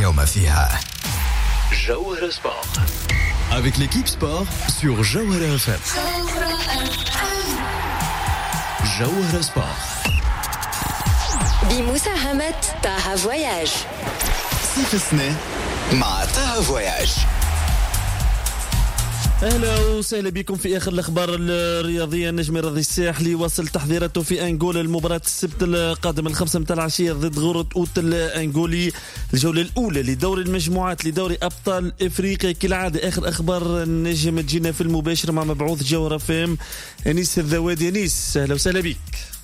اليوم فيها جوهرة سبورت avec l'équipe sport sur جوهرة FM. جوهرة سبورت بمساهمة طه فواياج. سيف السنة مع طه فواياج. اهلا وسهلا بكم في اخر الاخبار الرياضيه. النجم الرياضي الساحلي واصل تحضيراته في انغولا المباراه السبت القادم 5 متاع العشيه ضد غورة اوت الانغولي، الجوله الاولى لدوري المجموعات لدوري ابطال افريقيا. كالعاده اخر اخبار النجم تجينا في المباشر مع مبعوث جوهرة فام انيس الذوادي. انيس اهلا وسهلا بك.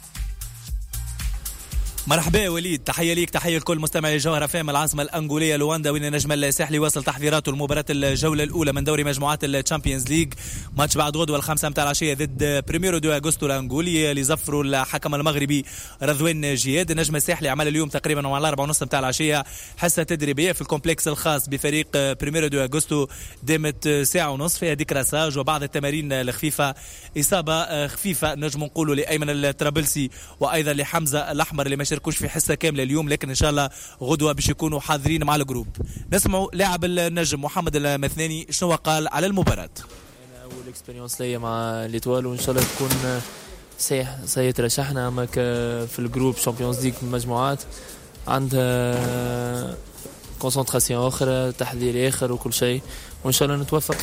مرحبا وليد، تحية ليك، تحية لكل مستمعي جوهرة فام. العاصمة الأنغولية لواندا وين النجم الساحلي واصل تحضيراته لمباراة الجولة الأولى من دوري مجموعات الشامبيونز ليج. ماتش بعد غدوة 5 متاع العشية ضد بريميرو دو أغسطو الأنغولي اللي زفروا الحكم المغربي رضوان جياد. النجم الساحلي عمل اليوم تقريبا على 4:30 متاع العشية حصة تدريبية في الكومبلكس الخاص بفريق بريميرو دو أغسطو، دامت ساعة ونصف، فيها ديكراساج وبعض التمارين الخفيفة. إصابة خفيفة نجم نقولوا لأيمن الطرابلسي وأيضا لحمزة الأحمر اللي ما شاركوش في حصة كاملة اليوم، لكن إن شاء الله غدوة باش يكونوا حاضرين مع الجروب. نسمعوا لاعب النجم محمد المثناني شنو قال على المباراة. أنا أول إكسبيرينس ليا مع ليتوال وإن شاء الله تكون سيترشحنا أما في الجروب شامبيونز ليج المجموعات عندها كونسنتراسيون أخرى، تحضير آخر وكل شيء، وإن شاء الله نتوفق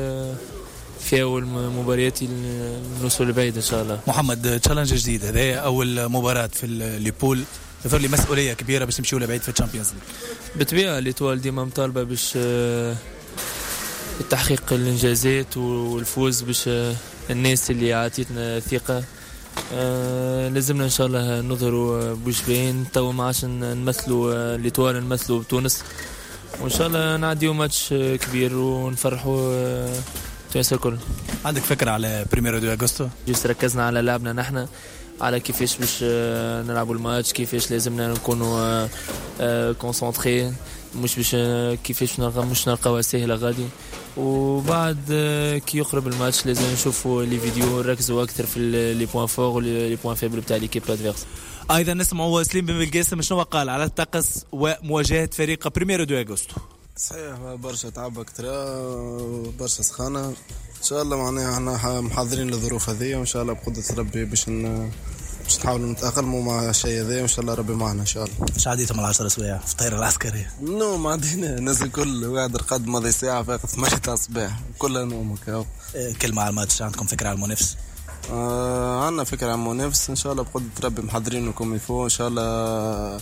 في أول مباريات النصف البعيد إن شاء الله. محمد تشالنج جديد، هذا أول مباراة في ليبول، يظهر لي مسؤولية كبيرة باش نمشيو لبعيد في الشامبيونز ليج. بالطبيعة ليتوال ديما مطالبة باش تحقيق الإنجازات والفوز، باش الناس اللي عطيتنا ثقة لازمنا إن شاء الله نظهروا بوجبين. تو ما عادش نمثلوا ليتوال، نمثلوا بتونس، وإن شاء الله نعديو ماتش كبير ونفرحوا تونس الكل. عندك فكرة على بريميرو دو أغسطو؟ جيست ركزنا على لعبنا نحن، على كيفاش باش نلعبوا الماتش، كيفاش لازمنا نكونوا كونسونطري، مش باش كيفاش مش نلقاوها سهلة غادي. وبعد كي يقرب الماتش لازم نشوفوا لي فيديو، نركزوا أكثر في لي بوين فور ولي بوين فيبل بتاع ليكيب ادفيرس. أيضا نسمعوا سليم بن بالقاسم شنو قال على الطقس ومواجهة فريق بريميرو دو أغسطو. صحيح برشا تعب أكتر، برشا سخانة. إن شاء الله معناها احنا محضرين للظروف هذه، وإن شاء الله بقدرة ربي باش نحاولوا نتأقلموا مع الشيء هذا، وإن شاء الله ربي معنا إن شاء الله. إيش عديتهم 10 سوايع في الطائرة العسكرية؟ نوم عدينا ناس الكل واحد رقد ماضي ساعة فاقت 8 تاع الصباح كلها نومك. كلمة على الماتش، عندكم فكرة على المنافس؟ عندنا فكرة على المنافس إن شاء الله بقدرة ربي محضرين لكم يفو إن شاء الله.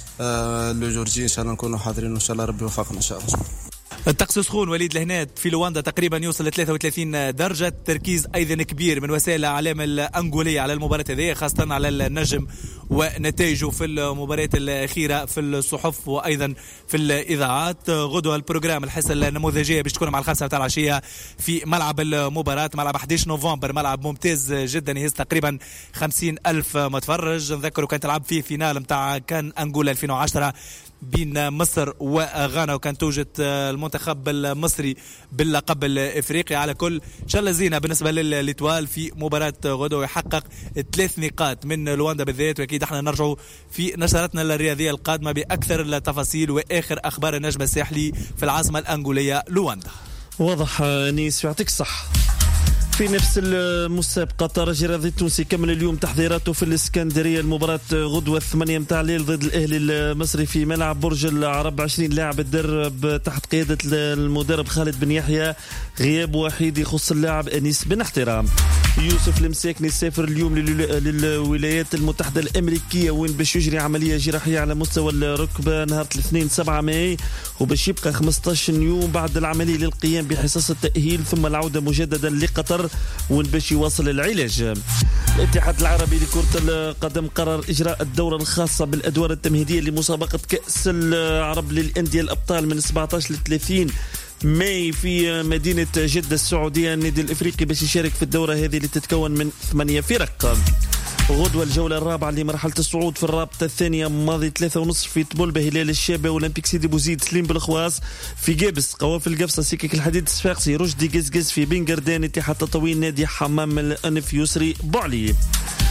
لو جورجي إن شاء الله نكونوا حاضرين وإن شاء الله ربي يوفقنا إن شاء الله. الطقس سخون وليد لهنات في لواندا تقريبا يوصل ل 33 درجة. تركيز أيضا كبير من وسائل الإعلام الأنغولية على المباراة هذه، خاصة على النجم ونتائجه في المباريات الأخيرة في الصحف وأيضا في الإذاعات. غدوة البروجرام الحصة النموذجية باش تكون مع 5 متاع العشية في ملعب المباراة، ملعب 11 نوفمبر، ملعب ممتاز جدا يهز تقريبا 50,000 متفرج. نذكروا كانت تلعب فيه فينال متاع كان أنغولا 2010 بين مصر وغانا، وكان توجد المنتخب المصري باللقب الافريقي. على كل ان شاء الله زينه بالنسبه لليتوال في مباراه غدوه، ويحقق 3 نقاط من لواندا بالذات. واكيد احنا نرجعوا في نشرتنا الرياضيه القادمه باكثر التفاصيل واخر اخبار النجم الساحلي في العاصمه الانغوليه لواندا. واضح نيس، يعطيك الصحه. في نفس المسابقة الترجي الرياضي التونسي كمل اليوم تحضيراته في الإسكندرية. المباراة غدوة 8 متاع الليل ضد الأهلي المصري في ملعب برج العرب. 20 لاعب تدرب تحت قيادة المدرب خالد بن يحيى، غياب وحيد يخص اللاعب أنيس بن احترام. يوسف المساكني سافر اليوم للولايات المتحدة الأمريكية وين باش يجري عملية جراحية على مستوى الركبة نهار الاثنين 7 ماي، وباش يبقى 15 يوم بعد العملية للقيام بحصص التأهيل ثم العودة مجددا لقطر وين باش يواصل العلاج. الاتحاد العربي لكرة القدم قرر إجراء الدورة الخاصة بالأدوار التمهيدية لمسابقة كأس العرب للأندية الأبطال من 17 ل 30 ماي في مدينة جدة السعودية. النادي الإفريقي باش يشارك في الدورة هذه اللي تتكون من 8 فرق. غدوة الجولة الرابعة لمرحلة الصعود في الرابطة الثانية ماضي 3:30 في طبولبة، هلال الشابة أولمبيك سيدي بوزيد، سليم بالخواص في جابس، قوافل القفصة، سكك الحديد الصفاقسي، رشدي قزقز في بنقردان، اتحاد تطوين، نادي حمام الأنف يسري بوعلي.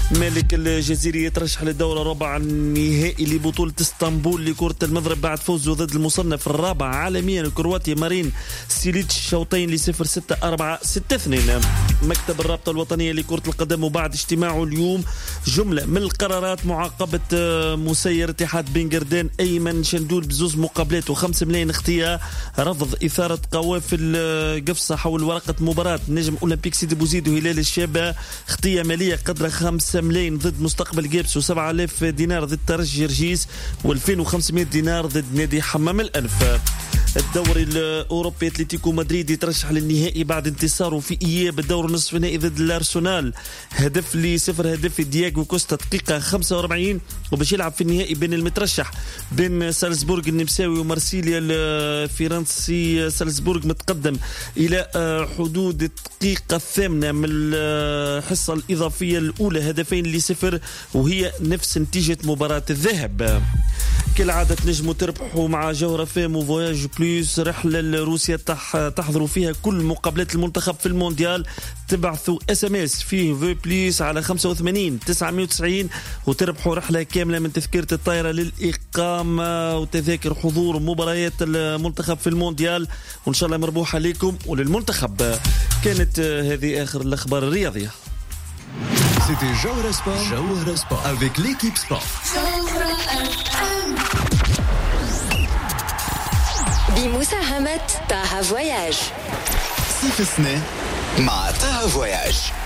مالك الجزيري يترشح للدورة ربع النهائي لبطولة اسطنبول لكرة المضرب بعد فوزه ضد المصنف الرابع عالميا الكرواتي مارين سيليتش شوطين ل0 6-4 6-2. مكتب الرابطة الوطنية لكرة القدم وبعد اجتماعه اليوم جملة من القرارات معاقبة مسير اتحاد بن قردان أيمن شندول بزوز مقابلات و5 ملايين اختيار، رفض إثارة قوافل قفصة حول ورقة مباراة نجم أولمبيك سيدي بوزيد وهلال الشابة، اختيار مالية قدر 5 ملايين ضد مستقبل جيبس و7,000 دينار ضد ترجي جرجيس و2500 دينار ضد نادي حمام الأنف. الدوري الأوروبي أتلتيكو مدريد يترشح للنهائي بعد انتصاره في إياب الدور نصف النهائي ضد الأرسنال هدف هدف دياغو كوستا دقيقة 45 وباش يلعب في النهائي بين المترشح بين سالزبورغ النمساوي ومارسيليا الفرنسي. سالزبورغ متقدم إلى حدود الدقيقة 8 من الحصة الإضافية الأولى 2-0 وهي نفس نتيجة مباراة الذهاب. كالعادة تنجموا تربحوا مع جوهرة فام وفواياج بلوس رحلة لروسيا تحضروا فيها كل مقابلات المنتخب في المونديال. تبعثوا SMS فيه في بليس على 85 990 وتربحوا رحلة كاملة من تذكرة الطائرة للإقامة وتذاكر حضور مباريات المنتخب في المونديال، وإن شاء الله مربوحة لكم وللمنتخب. كانت هذه آخر الأخبار الرياضية. C'était Jawara Sport avec l'équipe sport. بمساهمة طه فواياج. صيف السنة مع طه فواياج.